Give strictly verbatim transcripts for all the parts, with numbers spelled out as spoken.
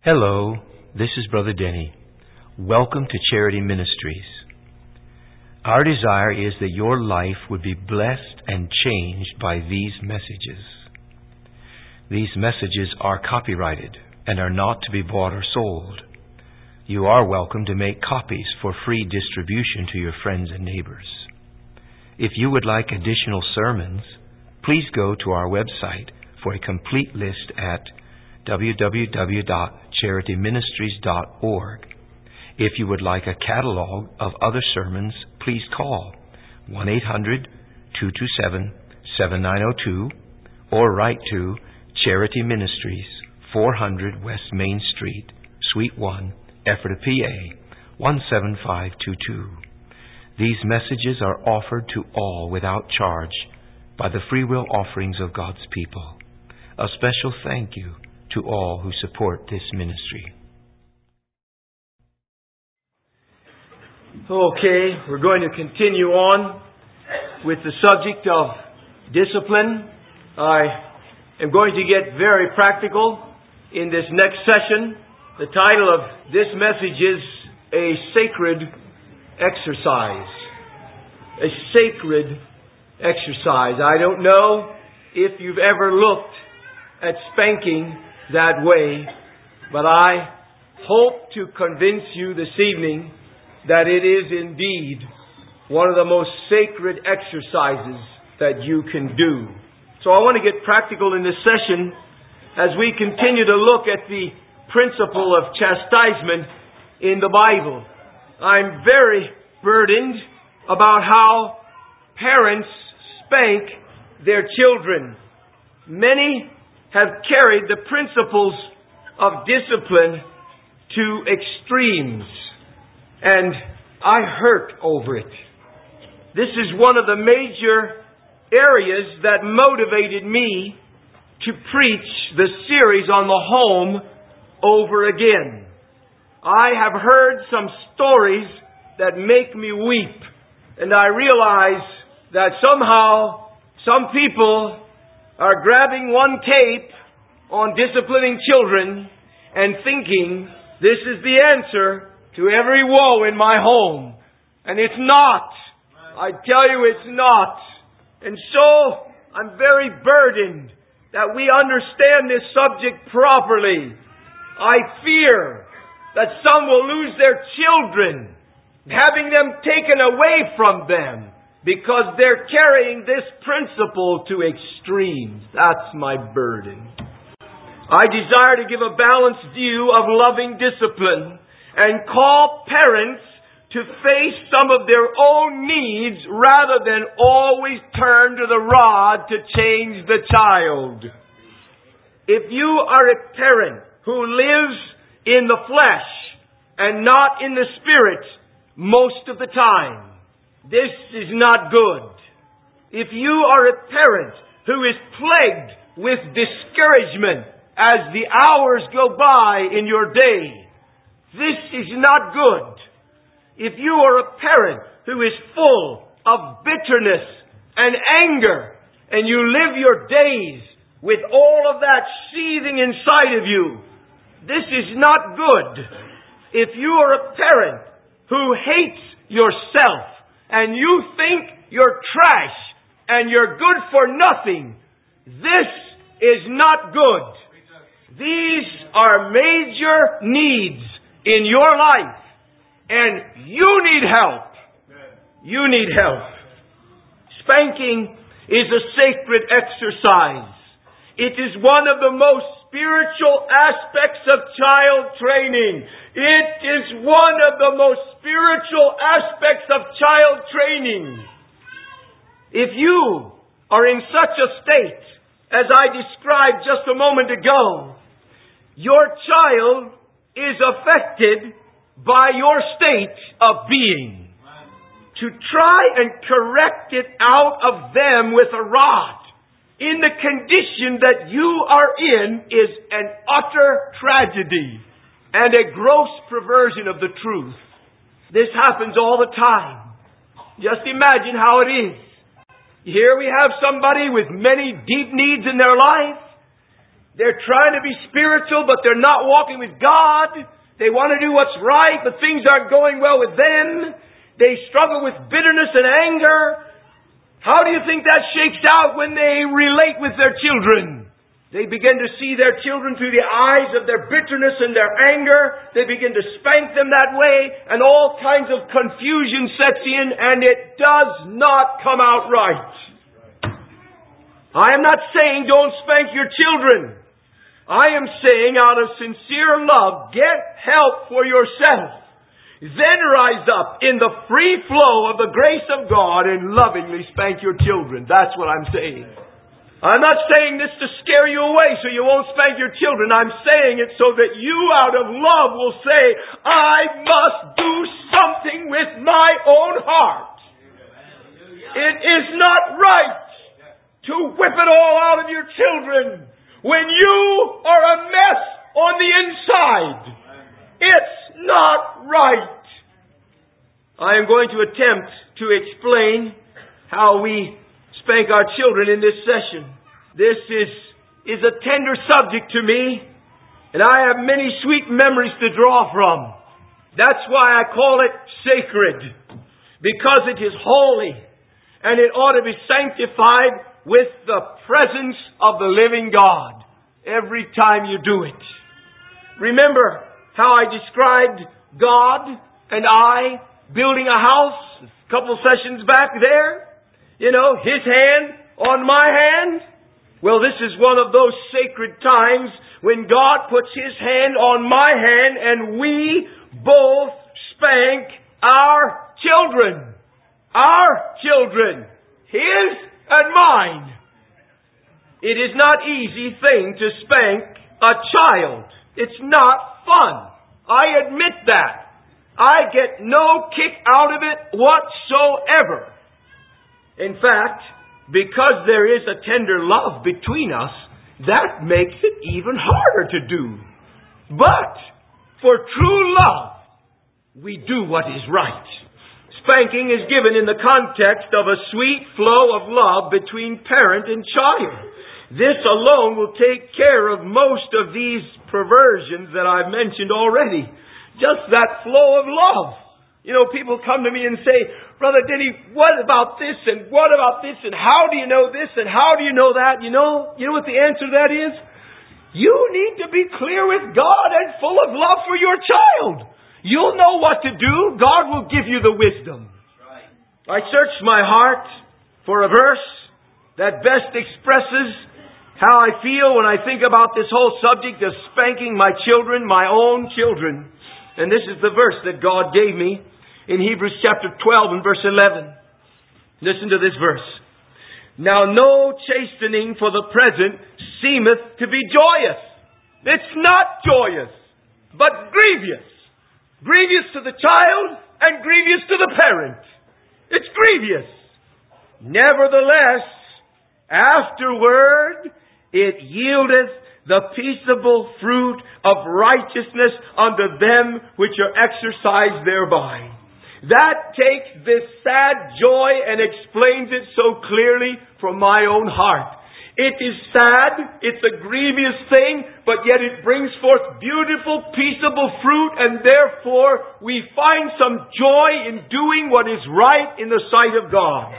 Hello, this is Brother Denny. Welcome to Charity Ministries. Our desire is that your life would be blessed and changed by these messages. These messages are copyrighted and are not to be bought or sold. You are welcome to make copies for free distribution to your friends and neighbors. If you would like additional sermons, please go to our website for a complete list at w w w dot charity ministries dot org. If you would like a catalog of other sermons, please call one eight hundred two two seven seven nine zero two or write to Charity Ministries, four hundred West Main Street, Suite one, Ephrata, P A one seven five two two. These messages are offered to all without charge by the free will offerings of God's people. A special thank you to all who support this ministry. Okay, we're going to continue on with the subject of discipline. I am going to get very practical in this next session. The title of this message is A Sacred Exercise. A Sacred Exercise. I don't know if you've ever looked at spanking that way, but I hope to convince you this evening that it is indeed one of the most sacred exercises that you can do. So I want to get practical in this session as we continue to look at the principle of chastisement in the Bible. I'm very burdened about how parents spank their children. Many have carried the principles of discipline to extremes, and I hurt over it. This is one of the major areas that motivated me to preach the series on the home over again. I have heard some stories that make me weep, and I realize that somehow some people are grabbing one tape on disciplining children and thinking this is the answer to every woe in my home. And it's not. I tell you it's not. And so I'm very burdened that we understand this subject properly. I fear that some will lose their children, having them taken away from them, because they're carrying this principle to extremes. That's my burden. I desire to give a balanced view of loving discipline and call parents to face some of their own needs rather than always turn to the rod to change the child. If you are a parent who lives in the flesh and not in the spirit most of the time, this is not good. If you are a parent who is plagued with discouragement as the hours go by in your day, this is not good. If you are a parent who is full of bitterness and anger, and you live your days with all of that seething inside of you, this is not good. If you are a parent who hates yourself, and you think you're trash and you're good for nothing, this is not good. These are major needs in your life, and you need help. You need help. Spanking is a sacred exercise. It is one of the most spiritual aspects of child training. It is one of the most spiritual aspects of child training. If you are in such a state as I described just a moment ago, your child is affected by your state of being. To try and correct it out of them with a rod in the condition that you are in is an utter tragedy and a gross perversion of the truth. This happens all the time. Just imagine how it is. Here we have somebody with many deep needs in their life, They're trying to be spiritual, but they're not walking with God. They want to do what's right, but things aren't going well with them. They struggle with bitterness and anger. How do you think that shakes out when they relate with their children? They begin to see their children through the eyes of their bitterness and their anger. They begin to spank them that way, and all kinds of confusion sets in, and it does not come out right. I am not saying don't spank your children. I am saying out of sincere love, get help for yourself. Then rise up in the free flow of the grace of God and lovingly spank your children. That's what I'm saying. I'm not saying this to scare you away so you won't spank your children. I'm saying it so that you out of love will say, I must do something with my own heart. It is not right to whip it all out of your children when you are a mess on the inside. It's not right. I am going to attempt to explain how we spank our children in this session. This is, is a tender subject to me, and I have many sweet memories to draw from. That's why I call it sacred, because it is holy, and it ought to be sanctified with the presence of the living God every time you do it. Remember how I described God and I building a house a couple sessions back there? You know, His hand on my hand. Well, this is one of those sacred times when God puts His hand on my hand and we both spank our children. Our children. His and mine. It is not easy thing to spank a child. It's not fun. I admit that. I get no kick out of it whatsoever. In fact, because there is a tender love between us, that makes it even harder to do. But for true love, we do what is right. Spanking is given in the context of a sweet flow of love between parent and child. This alone will take care of most of these perversions that I've mentioned already. Just that flow of love. You know, people come to me and say, Brother Denny, what about this and what about this and how do you know this and how do you know that? You know, you know what the answer to that is? You need to be clear with God and full of love for your child. You'll know what to do. God will give you the wisdom. I searched my heart for a verse that best expresses how I feel when I think about this whole subject of spanking my children, my own children. And this is the verse that God gave me in Hebrews chapter twelve and verse eleven. Listen to this verse. Now no chastening for the present seemeth to be joyous. It's not joyous, but grievous. Grievous to the child and grievous to the parent. It's grievous. Nevertheless, afterward it yieldeth the peaceable fruit of righteousness unto them which are exercised thereby. That takes this sad joy and explains it so clearly from my own heart. It is sad, it's a grievous thing, but yet it brings forth beautiful, peaceable fruit, and therefore we find some joy in doing what is right in the sight of God.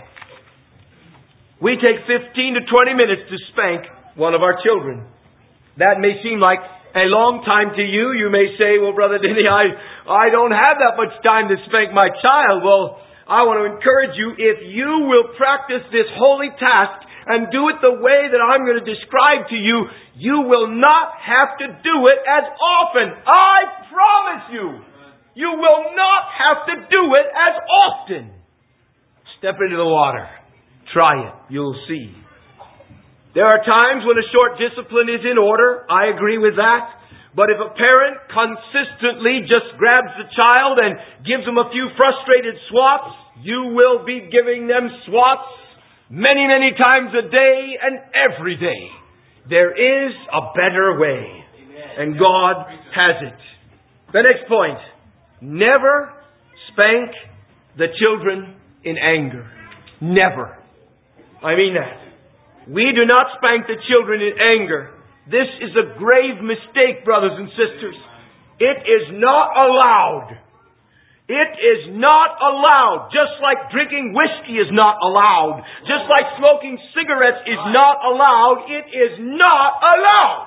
We take fifteen to twenty minutes to spank one of our children. That may seem like a long time to you. You may say, well, Brother Denny, I, I don't have that much time to spank my child. Well, I want to encourage you, if you will practice this holy task and do it the way that I'm going to describe to you, you will not have to do it as often. I promise you, you will not have to do it as often. Step into the water. Try it. You'll see. There are times when a short discipline is in order. I agree with that. But if a parent consistently just grabs the child and gives them a few frustrated swats, you will be giving them swats many, many times a day and every day. There is a better way. And God has it. The next point. Never spank the children in anger. Never. I mean that. We do not spank the children in anger. This is a grave mistake, brothers and sisters. It is not allowed. It is not allowed. Just like drinking whiskey is not allowed. Just like smoking cigarettes is not allowed. It is not allowed.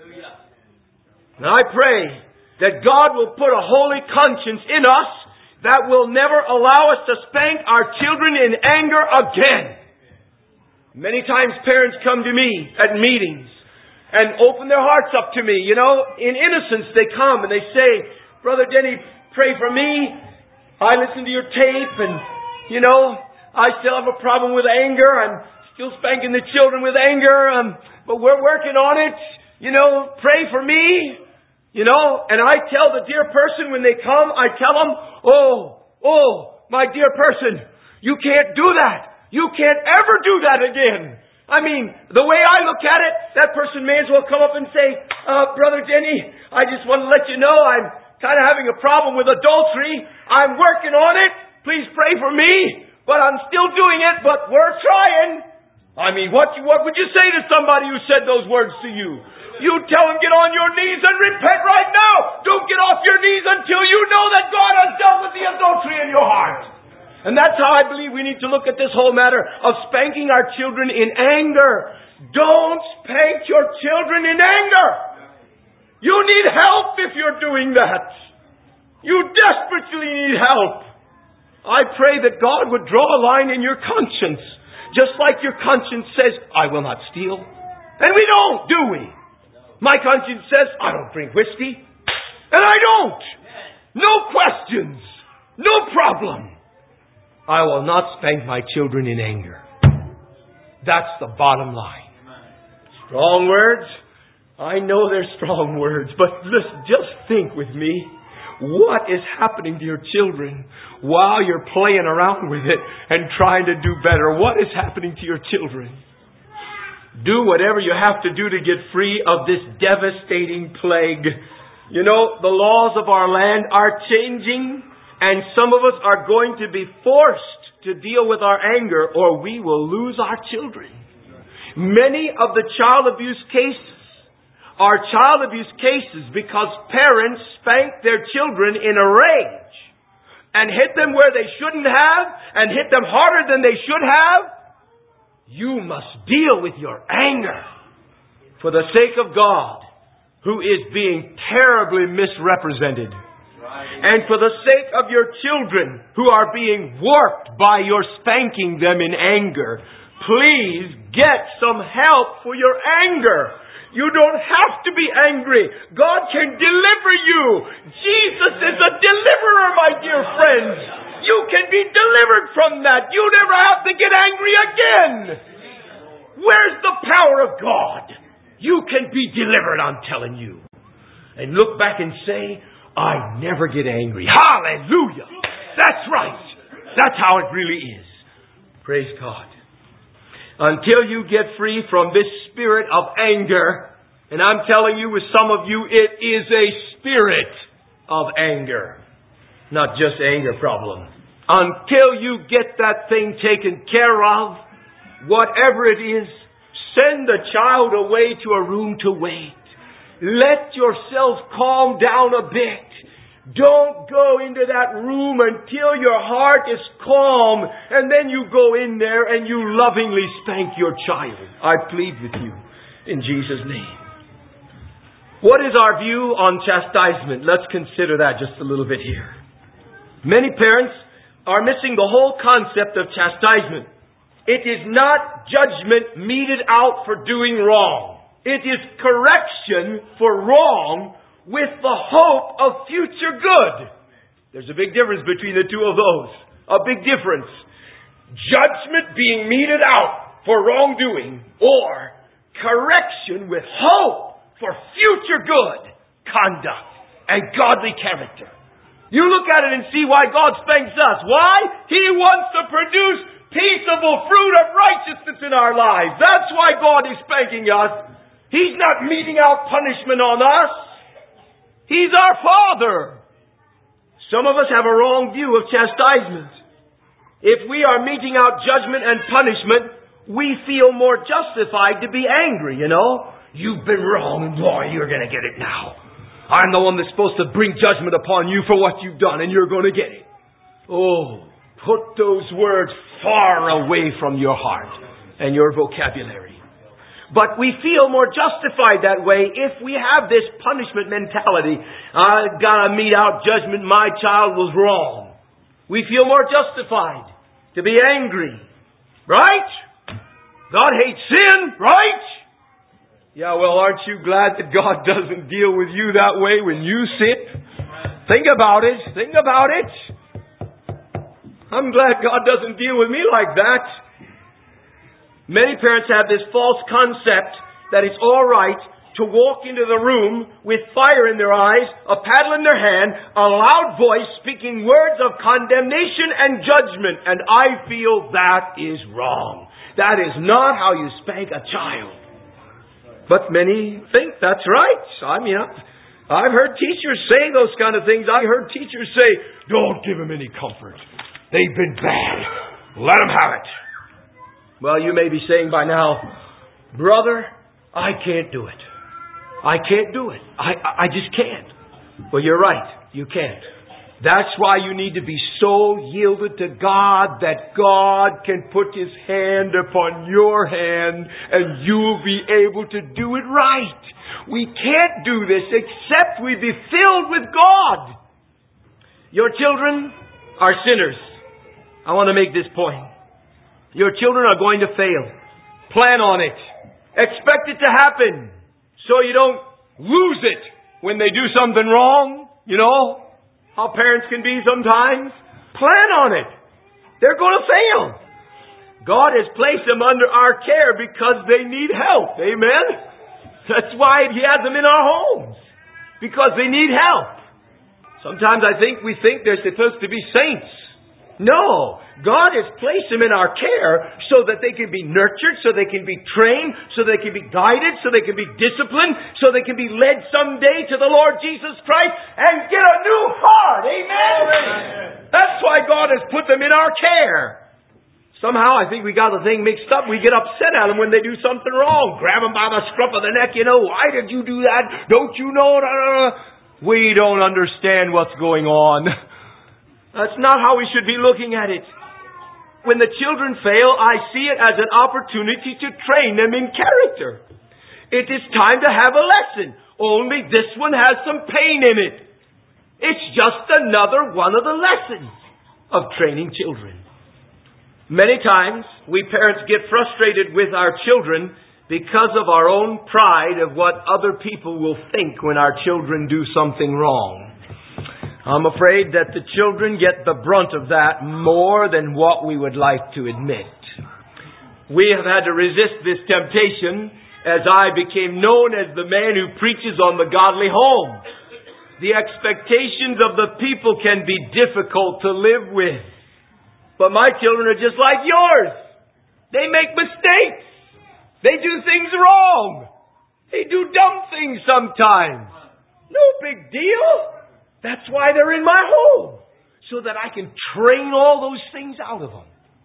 And I pray that God will put a holy conscience in us that will never allow us to spank our children in anger again. Many times parents come to me at meetings and open their hearts up to me. You know, in innocence they come and they say, Brother Denny, pray for me. I listen to your tape and, you know, I still have a problem with anger. I'm still spanking the children with anger. Um, but we're working on it. You know, pray for me. You know, and I tell the dear person when they come, I tell them, oh, oh, my dear person, you can't do that. You can't ever do that again. I mean, the way I look at it, that person may as well come up and say, uh, Brother Denny, I just want to let you know I'm kind of having a problem with adultery. I'm working on it. Please pray for me. But I'm still doing it, but we're trying. I mean, what, what would you say to somebody who said those words to you? You tell them, get on your knees and repent right now. Don't get off your knees until you know that God has dealt with the adultery in your heart. And that's how I believe we need to look at this whole matter of spanking our children in anger. Don't spank your children in anger. You need help if you're doing that. You desperately need help. I pray that God would draw a line in your conscience. Just like your conscience says, I will not steal. And we don't, do we? My conscience says, I don't drink whiskey. And I don't. No questions. No problem. I will not spank my children in anger. That's the bottom line. Strong words? I know they're strong words, but listen, just think with me. What is happening to your children while you're playing around with it and trying to do better? What is happening to your children? Do whatever you have to do to get free of this devastating plague. You know, the laws of our land are changing, and some of us are going to be forced to deal with our anger, or we will lose our children. Many of the child abuse cases are child abuse cases because parents spank their children in a rage and hit them where they shouldn't have and hit them harder than they should have. You must deal with your anger for the sake of God, who is being terribly misrepresented. And for the sake of your children who are being warped by your spanking them in anger. Please get some help for your anger. You don't have to be angry. God can deliver you. Jesus is a deliverer, my dear friends. You can be delivered from that. You never have to get angry again. Where's the power of God? You can be delivered, I'm telling you. And look back and say, I never get angry. Hallelujah. That's right. That's how it really is. Praise God. Until you get free from this spirit of anger, and I'm telling you, with some of you, it is a spirit of anger. Not just anger problem. Until you get that thing taken care of, whatever it is, send the child away to a room to wait. Let yourself calm down a bit. Don't go into that room until your heart is calm, and then you go in there and you lovingly spank your child. I plead with you in Jesus' name. What is our view on chastisement? Let's consider that just a little bit here. Many parents are missing the whole concept of chastisement. It is not judgment meted out for doing wrong. It is correction for wrong with the hope of future good. There's a big difference between the two of those. A big difference. Judgment being meted out for wrongdoing, or correction with hope for future good conduct and godly character. You look at it and see why God spanks us. Why? He wants to produce peaceable fruit of righteousness in our lives. That's why God is spanking us. He's not meting out punishment on us. He's our Father. Some of us have a wrong view of chastisement. If we are meting out judgment and punishment, we feel more justified to be angry, you know. You've been wrong, and boy, you're going to get it now. I'm the one that's supposed to bring judgment upon you for what you've done, and you're going to get it. Oh, put those words far away from your heart and your vocabulary. But we feel more justified that way if we have this punishment mentality. I've got to mete out judgment. My child was wrong. We feel more justified to be angry. Right? God hates sin. Right? Yeah, well, aren't you glad that God doesn't deal with you that way when you sin? Think about it. Think about it. I'm glad God doesn't deal with me like that. Many parents have this false concept that it's all right to walk into the room with fire in their eyes, a paddle in their hand, a loud voice speaking words of condemnation and judgment. And I feel that is wrong. That is not how you spank a child. But many think that's right. I mean, I've heard teachers say those kind of things. I heard teachers say, don't give them any comfort. They've been bad. Let them have it. Well, you may be saying by now, brother, I can't do it. I can't do it. I, I just can't. Well, you're right. You can't. That's why you need to be so yielded to God that God can put His hand upon your hand and you'll be able to do it right. We can't do this except we be filled with God. Your children are sinners. I want to make this point. Your children are going to fail. Plan on it. Expect it to happen so you don't lose it when they do something wrong. You know how parents can be sometimes. Plan on it. They're going to fail. God has placed them under our care because they need help. Amen? That's why He has them in our homes. Because they need help. Sometimes I think we think they're supposed to be saints. No, God has placed them in our care so that they can be nurtured, so they can be trained, so they can be guided, so they can be disciplined, so they can be led someday to the Lord Jesus Christ and get a new heart. Amen? Amen. That's why God has put them in our care. Somehow I think we got the thing mixed up. We get upset at them when they do something wrong. Grab them by the scruff of the neck. You know, why did you do that? Don't you know? We don't understand what's going on. That's not how we should be looking at it. When the children fail, I see it as an opportunity to train them in character. It is time to have a lesson. Only this one has some pain in it. It's just another one of the lessons of training children. Many times, we parents get frustrated with our children because of our own pride of what other people will think when our children do something wrong. I'm afraid that the children get the brunt of that more than what we would like to admit. We have had to resist this temptation as I became known as the man who preaches on the godly home. The expectations of the people can be difficult to live with. But my children are just like yours. They make mistakes. They do things wrong. They do dumb things sometimes. No big deal. That's why they're in my home. So that I can train all those things out of them.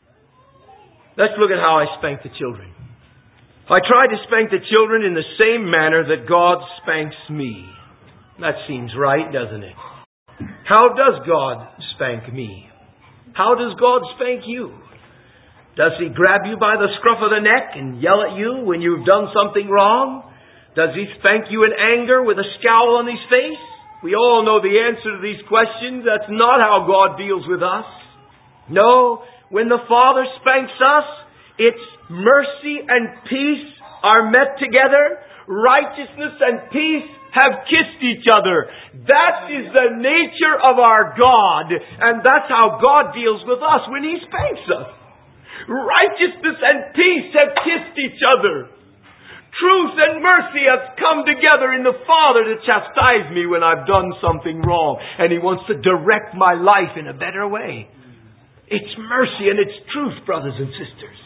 Let's look at how I spank the children. I try to spank the children in the same manner that God spanks me. That seems right, doesn't it? How does God spank me? How does God spank you? Does He grab you by the scruff of the neck and yell at you when you've done something wrong? Does He spank you in anger with a scowl on His face? We all know the answer to these questions. That's not how God deals with us. No, when the Father spanks us, it's mercy and peace are met together. Righteousness and peace have kissed each other. That is the nature of our God. And that's how God deals with us when He spanks us. Righteousness and peace have kissed each other. Truth and mercy have come together in the Father to chastise me when I've done something wrong. And He wants to direct my life in a better way. It's mercy and it's truth, brothers and sisters.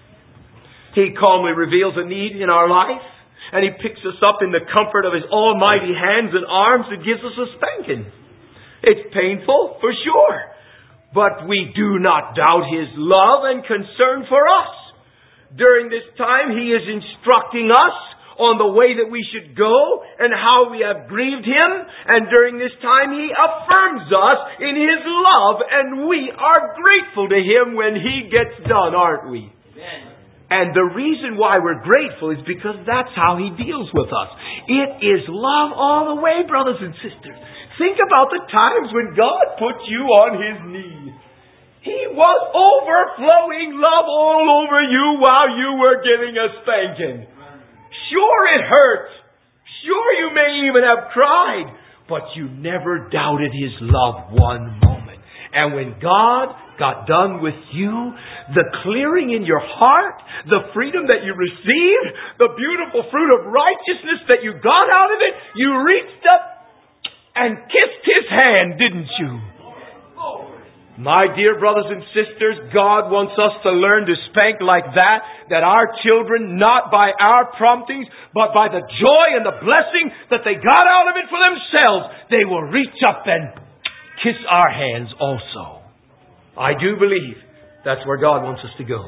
He calmly reveals a need in our life. And He picks us up in the comfort of His almighty hands and arms and gives us a spanking. It's painful, for sure. But we do not doubt His love and concern for us. During this time, He is instructing us on the way that we should go and how we have grieved Him. And during this time He affirms us in His love, and we are grateful to Him when He gets done, aren't we? Amen. And the reason why we're grateful is because that's how He deals with us. It is love all the way, brothers and sisters. Think about the times when God put you on His knee. He was overflowing love all over you while you were getting a spanking. Sure, it hurt. Sure, you may even have cried. But you never doubted His love one moment. And when God got done with you, the clearing in your heart, the freedom that you received, the beautiful fruit of righteousness that you got out of it, you reached up and kissed His hand, didn't you? My dear brothers and sisters, God wants us to learn to spank like that, that our children, not by our promptings, but by the joy and the blessing that they got out of it for themselves, they will reach up and kiss our hands also. I do believe that's where God wants us to go.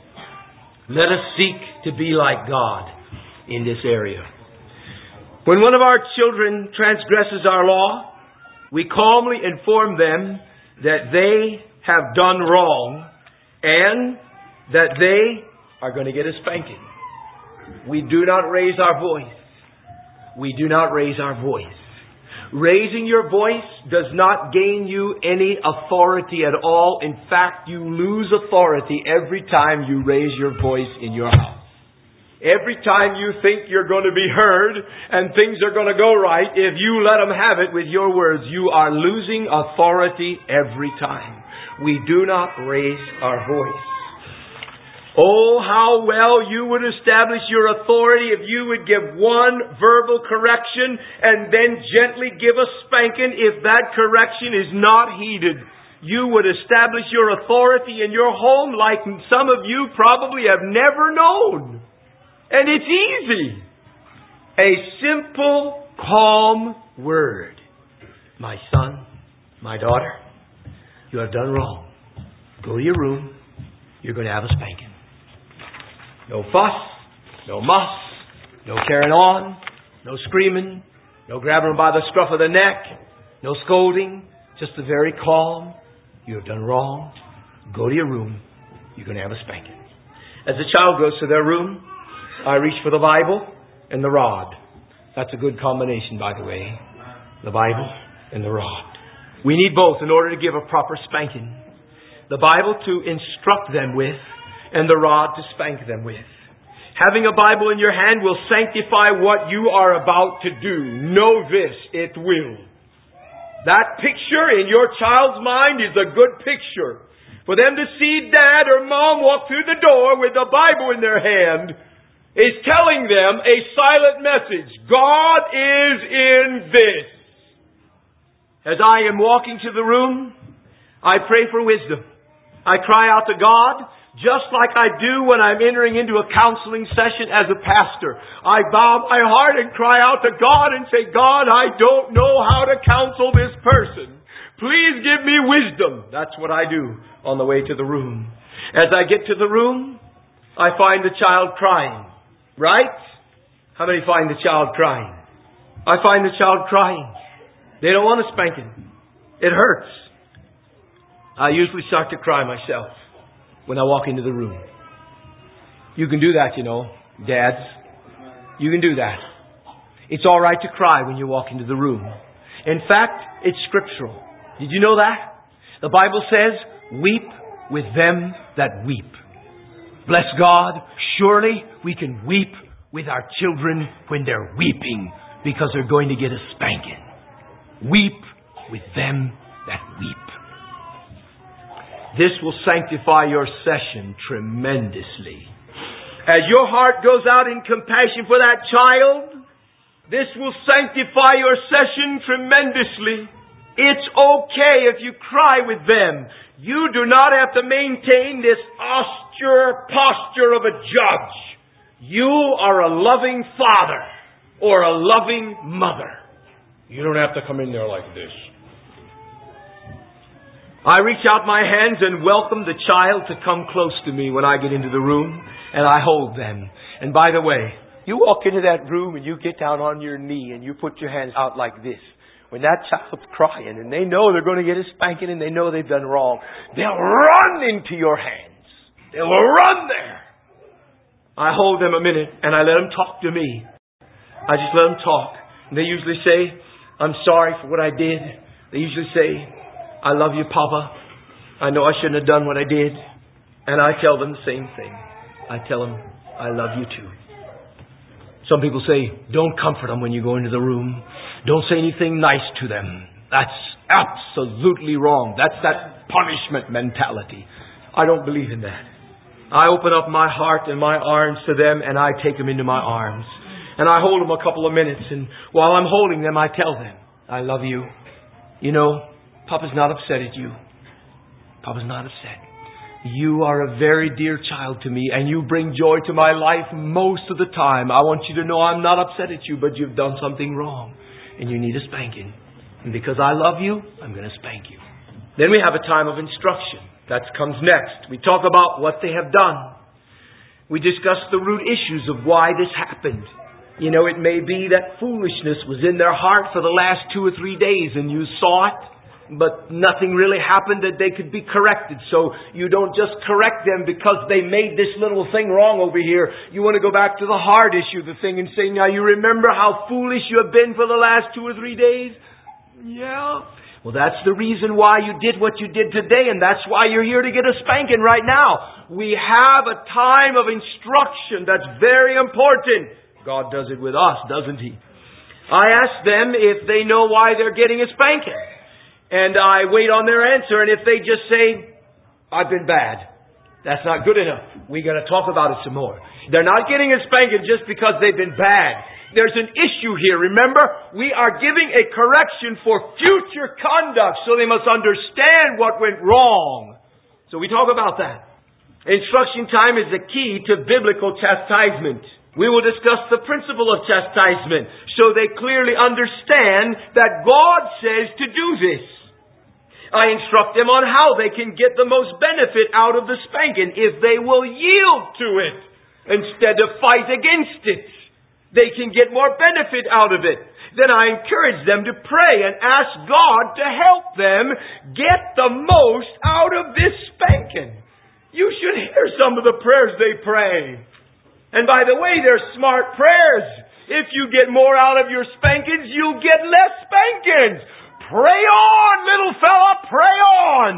Let us seek to be like God in this area. When one of our children transgresses our law, we calmly inform them that they have done wrong and that they are going to get a spanking. We do not raise our voice. We do not raise our voice. Raising your voice does not gain you any authority at all. In fact, you lose authority every time you raise your voice in your house. Every time you think you're going to be heard and things are going to go right, if you let them have it with your words, you are losing authority every time. We do not raise our voice. Oh, how well you would establish your authority if you would give one verbal correction and then gently give a spanking if that correction is not heeded. You would establish your authority in your home like some of you probably have never known. And it's easy. A simple, calm word. My son, my daughter, you have done wrong. Go to your room. You're going to have a spanking. No fuss, no muss, no carrying on, no screaming, no grabbing them by the scruff of the neck, no scolding, just a very calm. You have done wrong. Go to your room. You're going to have a spanking. As the child goes to their room, I reach for the Bible and the rod. That's a good combination, by the way. The Bible and the rod. We need both in order to give a proper spanking. The Bible to instruct them with and the rod to spank them with. Having a Bible in your hand will sanctify what you are about to do. Know this, it will. That picture in your child's mind is a good picture. For them to see Dad or Mom walk through the door with the Bible in their hand is telling them a silent message. God is in this. As I am walking to the room, I pray for wisdom. I cry out to God, just like I do when I'm entering into a counseling session as a pastor. I bow my heart and cry out to God and say, God, I don't know how to counsel this person. Please give me wisdom. That's what I do on the way to the room. As I get to the room, I find the child crying. Right? How many find the child crying? I find the child crying. They don't want a spanking. It hurts. I usually start to cry myself when I walk into the room. You can do that, you know, dads. You can do that. It's all right to cry when you walk into the room. In fact, it's scriptural. Did you know that? The Bible says, weep with them that weep. Bless God, surely we can weep with our children when they're weeping because they're going to get a spanking. Weep with them that weep. This will sanctify your session tremendously. As your heart goes out in compassion for that child, this will sanctify your session tremendously. It's okay if you cry with them. You do not have to maintain this austere posture of a judge. You are a loving father or a loving mother. You don't have to come in there like this. I reach out my hands and welcome the child to come close to me when I get into the room, and I hold them. And by the way, You walk into that room and you get down on your knee and you put your hands out like this. When that child's crying and they know they're going to get a spanking and they know they've done wrong, they'll run into your hands. They'll run there. I hold them a minute and I let them talk to me. I just let them talk. And they usually say, I'm sorry for what I did. They usually say, I love you, Papa. I know I shouldn't have done what I did. And I tell them the same thing. I tell them, I love you too. Some people say, don't comfort them when you go into the room. Don't say anything nice to them. That's absolutely wrong. That's that punishment mentality. I don't believe in that. I open up my heart and my arms to them and I take them into my arms. And I hold them a couple of minutes. And while I'm holding them, I tell them, I love you. You know, Papa's not upset at you. Papa's not upset. You are a very dear child to me and you bring joy to my life most of the time. I want you to know I'm not upset at you, but you've done something wrong and you need a spanking. And because I love you, I'm going to spank you. Then we have a time of instruction. That comes next. We talk about what they have done. We discuss the root issues of why this happened. You know, it may be that foolishness was in their heart for the last two or three days and you saw it. But nothing really happened that they could be corrected. So you don't just correct them because they made this little thing wrong over here. You want to go back to the hard issue, the thing, and say, now you remember how foolish you have been for the last two or three days? Yeah. Well, that's the reason why you did what you did today, and that's why you're here to get a spanking right now. We have a time of instruction that's very important. God does it with us, doesn't He? I ask them if they know why they're getting a spanking. And I wait on their answer, and if they just say, I've been bad, that's not good enough. We got to talk about it some more. They're not getting a spanking just because they've been bad. There's an issue here. Remember, we are giving a correction for future conduct, so they must understand what went wrong. So we talk about that. Instruction time is the key to biblical chastisement. We will discuss the principle of chastisement, so they clearly understand that God says to do this. I instruct them on how they can get the most benefit out of the spanking if they will yield to it instead of fight against it. They can get more benefit out of it. Then I encourage them to pray and ask God to help them get the most out of this spanking. You should hear some of the prayers they pray. And by the way, they're smart prayers. If you get more out of your spankings, you'll get less spankings. Pray on, little fella, pray on.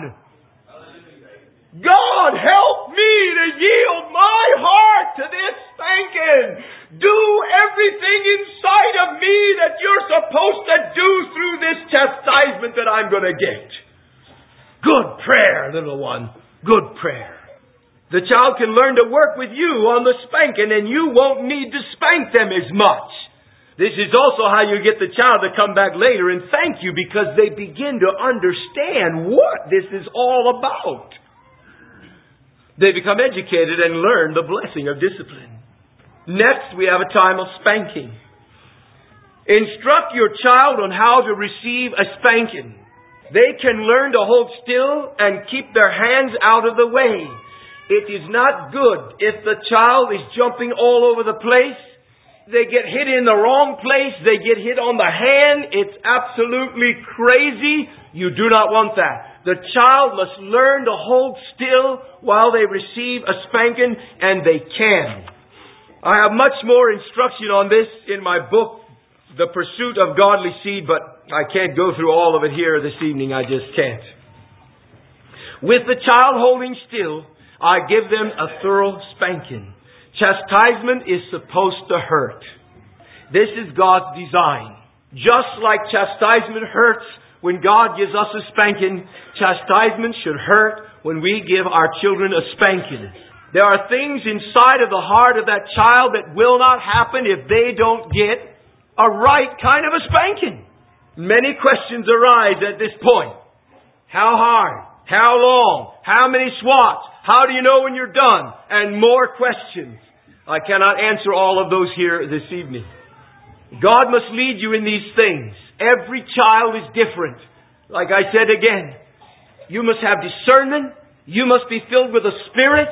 God, help me to yield my heart to this spanking. Do everything inside of me that you're supposed to do through this chastisement that I'm going to get. Good prayer, little one. Good prayer. The child can learn to work with you on the spanking and you won't need to spank them as much. This is also how you get the child to come back later and thank you because they begin to understand what this is all about. They become educated and learn the blessing of discipline. Next, we have a time of spanking. Instruct your child on how to receive a spanking. They can learn to hold still and keep their hands out of the way. It is not good if the child is jumping all over the place. They get hit in the wrong place. They get hit on the hand. It's absolutely crazy. You do not want that. The child must learn to hold still while they receive a spanking, and they can. I have much more instruction on this in my book, The Pursuit of Godly Seed, but I can't go through all of it here this evening. I just can't. With the child holding still, I give them a thorough spanking. Chastisement is supposed to hurt. This is God's design. Just like chastisement hurts when God gives us a spanking, chastisement should hurt when we give our children a spanking. There are things inside of the heart of that child that will not happen if they don't get a right kind of a spanking. Many questions arise at this point. How hard? How long? How many swats? How do you know when you're done? And more questions. I cannot answer all of those here this evening. God must lead you in these things. Every child is different. Like I said again, you must have discernment. You must be filled with the Spirit.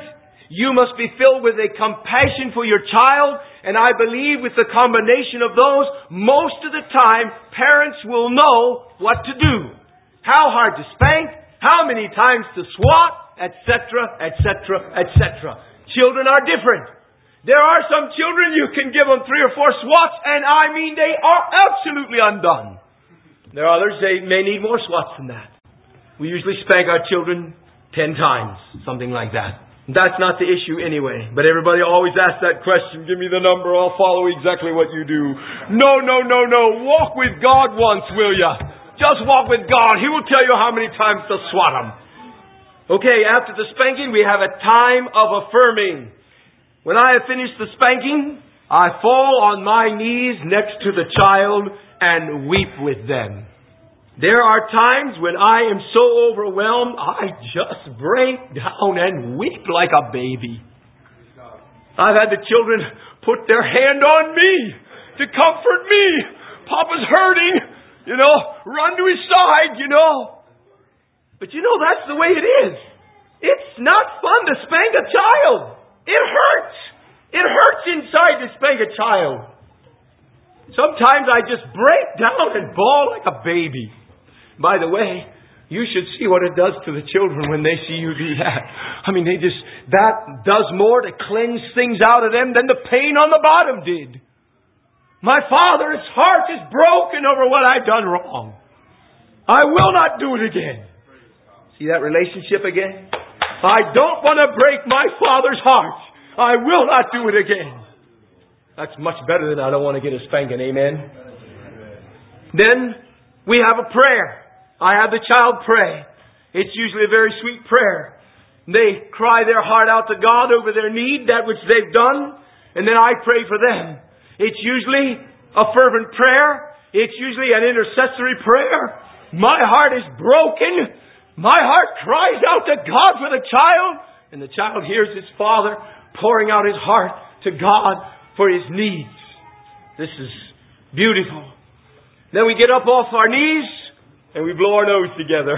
You must be filled with a compassion for your child. And I believe with the combination of those, most of the time, parents will know what to do. How hard to spank, how many times to swat, et cetera, et cetera, et cetera. Children are different. There are some children you can give them three or four swats, and I mean they are absolutely undone. There are others, they may need more swats than that. We usually spank our children ten times, something like that. That's not the issue anyway. But everybody always asks that question, give me the number, I'll follow exactly what you do. No, no, no, no. Walk with God once, will ya? Just walk with God. He will tell you how many times to swat them. Okay, after the spanking, we have a time of affirming. When I have finished the spanking, I fall on my knees next to the child and weep with them. There are times when I am so overwhelmed, I just break down and weep like a baby. I've had the children put their hand on me to comfort me. Papa's hurting, you know, run to his side, you know. But you know, that's the way it is. It's not fun to spank a child. It hurts. It hurts inside to spank a child. Sometimes I just break down and bawl like a baby. By the way, you should see what it does to the children when they see you do that. I mean, they just, that does more to cleanse things out of them than the pain on the bottom did. My father's heart is broken over what I've done wrong. I will not do it again. See that relationship again? I don't want to break my father's heart. I will not do it again. That's much better than I don't want to get a spanking. Amen. Then we have a prayer. I have the child pray. It's usually a very sweet prayer. They cry their heart out to God over their need, that which they've done, and then I pray for them. It's usually a fervent prayer. It's usually an intercessory prayer. My heart is broken. My heart cries out to God for the child, and the child hears his father pouring out his heart to God for his needs. This is beautiful. Then we get up off our knees and we blow our nose together.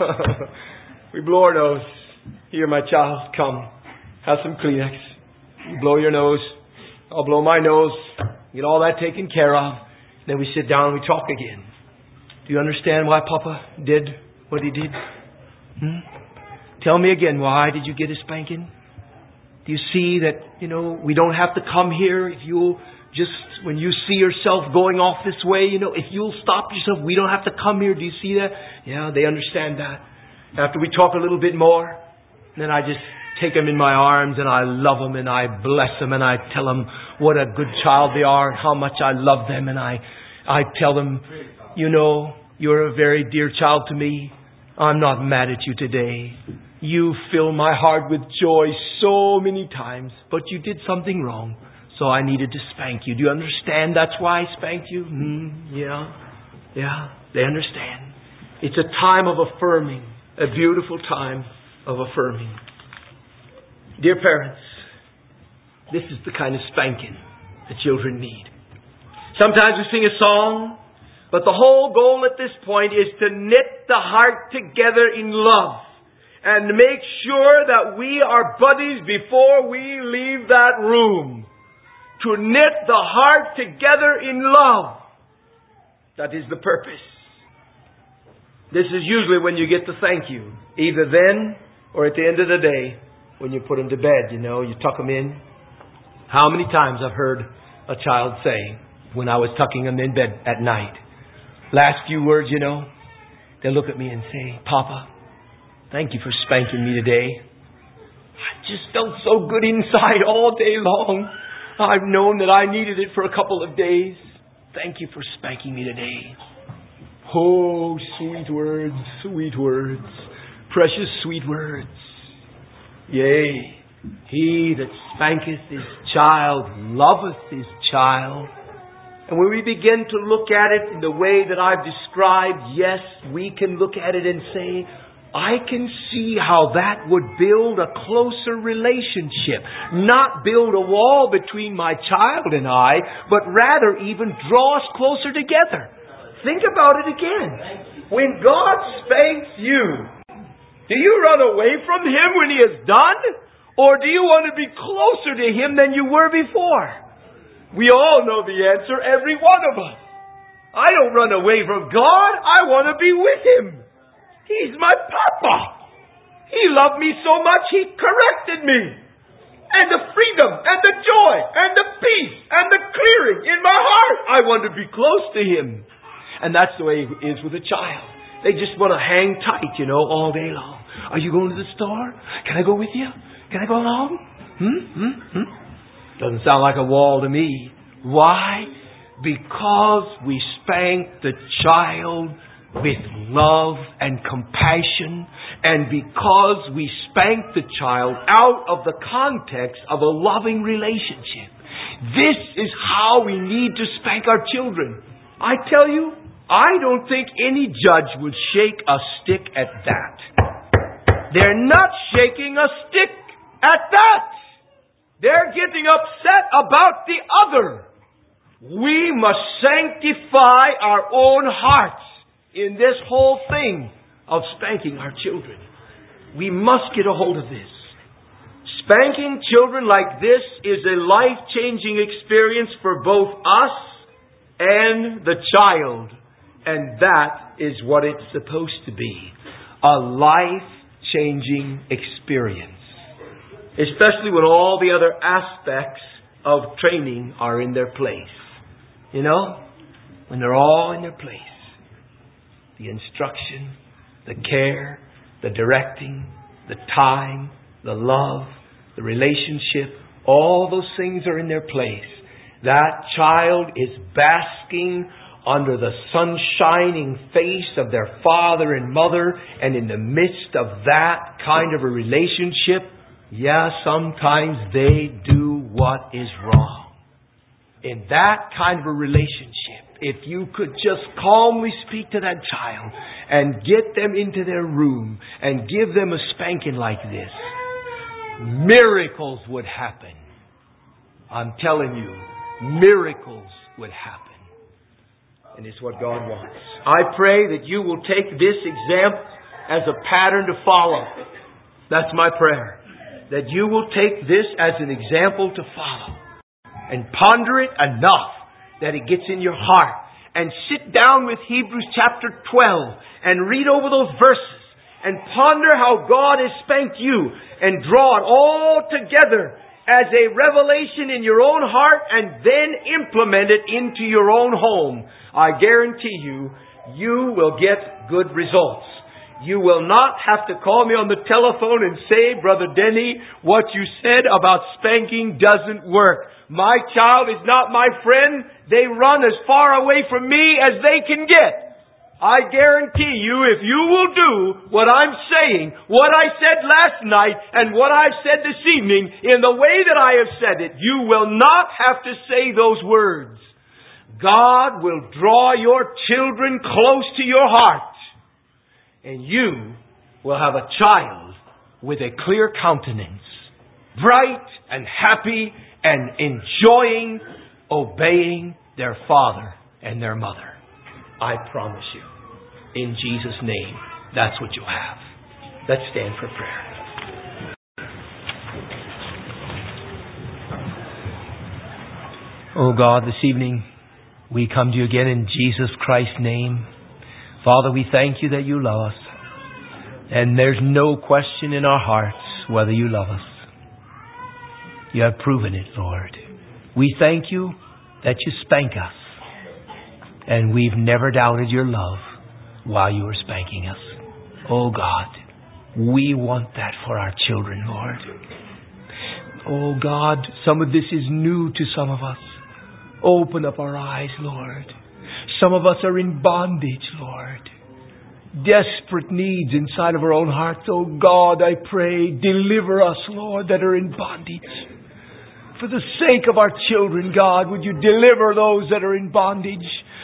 We blow our nose. Here, my child, come. Have some Kleenex. You blow your nose. I'll blow my nose. Get all that taken care of. Then we sit down and we talk again. Do you understand why Papa did what he did? Hmm? Tell me again, why did you get a spanking? Do you see that, you know, we don't have to come here if you'll just, when you see yourself going off this way, you know, if you'll stop yourself, we don't have to come here. Do you see that? Yeah, they understand that. After we talk a little bit more, then I just take them in my arms and I love them and I bless them and I tell them what a good child they are and how much I love them. And I, I tell them, you know, you're a very dear child to me. I'm not mad at you today. You fill my heart with joy so many times, but you did something wrong, so I needed to spank you. Do you understand that's why I spanked you? Hmm, yeah, yeah, they understand. It's a time of affirming, a beautiful time of affirming. Dear parents, this is the kind of spanking the children need. Sometimes we sing a song, but the whole goal at this point is to knit the heart together in love and make sure that we are buddies before we leave that room. To knit the heart together in love. That is the purpose. This is usually when you get the thank you. Either then or at the end of the day when you put them to bed, you know, you tuck them in. How many times I've heard a child say when I was tucking them in bed at night, last few words, you know, they look at me and say, Papa, thank you for spanking me today. I just felt so good inside all day long. I've known that I needed it for a couple of days. Thank you for spanking me today. Oh, sweet words, sweet words, precious sweet words. Yea, he that spanketh his child loveth his child. And when we begin to look at it in the way that I've described, yes, we can look at it and say, I can see how that would build a closer relationship. Not build a wall between my child and I, but rather even draw us closer together. Think about it again. When God spanks you, do you run away from Him when He is done? Or do you want to be closer to Him than you were before? We all know the answer, every one of us. I don't run away from God. I want to be with Him. He's my Papa. He loved me so much, He corrected me. And the freedom, and the joy, and the peace, and the clearing in my heart. I want to be close to Him. And that's the way it is with a child. They just want to hang tight, you know, all day long. Are you going to the store? Can I go with you? Can I go along? Hmm? Hmm? Hmm? Doesn't sound like a wall to me. Why? Because we spank the child with love and compassion, and because we spank the child out of the context of a loving relationship. This is how we need to spank our children. I tell you, I don't think any judge would shake a stick at that. They're not shaking a stick at that. They're getting upset about the other. We must sanctify our own hearts in this whole thing of spanking our children. We must get a hold of this. Spanking children like this is a life-changing experience for both us and the child. And that is what it's supposed to be. A life-changing experience. Especially when all the other aspects of training are in their place. You know? When they're all in their place. The instruction, the care, the directing, the time, the love, the relationship, all those things are in their place. That child is basking under the sunshining face of their father and mother, and in the midst of that kind of a relationship, yeah, sometimes they do what is wrong. In that kind of a relationship, if you could just calmly speak to that child and get them into their room and give them a spanking like this, miracles would happen. I'm telling you, miracles would happen. And it's what God wants. I pray that you will take this example as a pattern to follow. That's my prayer. That you will take this as an example to follow. And ponder it enough that it gets in your heart. And sit down with Hebrews chapter twelve and read over those verses. And ponder how God has spanked you. And draw it all together as a revelation in your own heart, and then implement it into your own home. I guarantee you, you will get good results. You will not have to call me on the telephone and say, Brother Denny, what you said about spanking doesn't work. My child is not my friend. They run as far away from me as they can get. I guarantee you, if you will do what I'm saying, what I said last night, and what I've said this evening, in the way that I have said it, you will not have to say those words. God will draw your children close to your heart. And you will have a child with a clear countenance, bright and happy and enjoying obeying their father and their mother. I promise you. In Jesus' name, that's what you'll have. Let's stand for prayer. Oh God, this evening we come to you again in Jesus Christ's name. Father, we thank you that you love us. And there's no question in our hearts whether you love us. You have proven it, Lord. We thank you that you spank us. And we've never doubted your love while you were spanking us. Oh God, we want that for our children, Lord. Oh God, some of this is new to some of us. Open up our eyes, Lord. Some of us are in bondage, Lord. Desperate needs inside of our own hearts. Oh God, I pray, deliver us, Lord, that are in bondage. For the sake of our children, God, would you deliver those that are in bondage?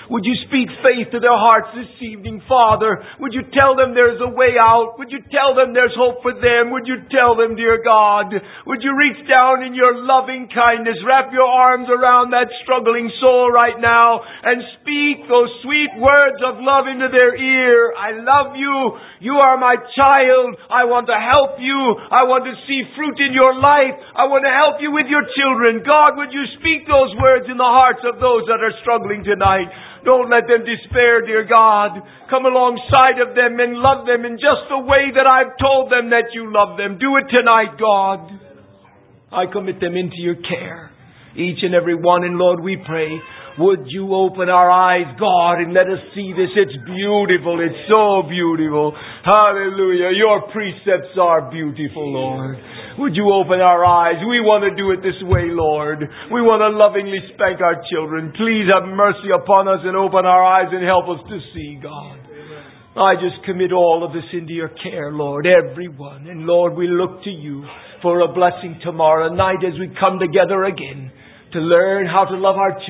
Would you speak faith to their hearts this evening, Father? Would you tell them there's a way out? Would you tell them there's hope for them? Would you tell them, dear God? Would you reach down in your loving kindness, wrap your arms around that struggling soul right now, and speak those sweet words of love into their ear? I love you. You are my child. I want to help you. I want to see fruit in your life. I want to help you with your children. God, would you speak those words in the hearts of those that are struggling tonight? Don't let them despair, dear God. Come alongside of them and love them in just the way that I've told them that you love them. Do it tonight, God. I commit them into your care, each and every one. And Lord, we pray, would you open our eyes, God, and let us see this. It's beautiful. It's so beautiful. Hallelujah. Your precepts are beautiful, Lord. Would you open our eyes? We want to do it this way, Lord. We want to lovingly spank our children. Please have mercy upon us and open our eyes and help us to see, God. I just commit all of this into your care, Lord, everyone. And Lord, we look to you for a blessing tomorrow night as we come together again to learn how to love our children.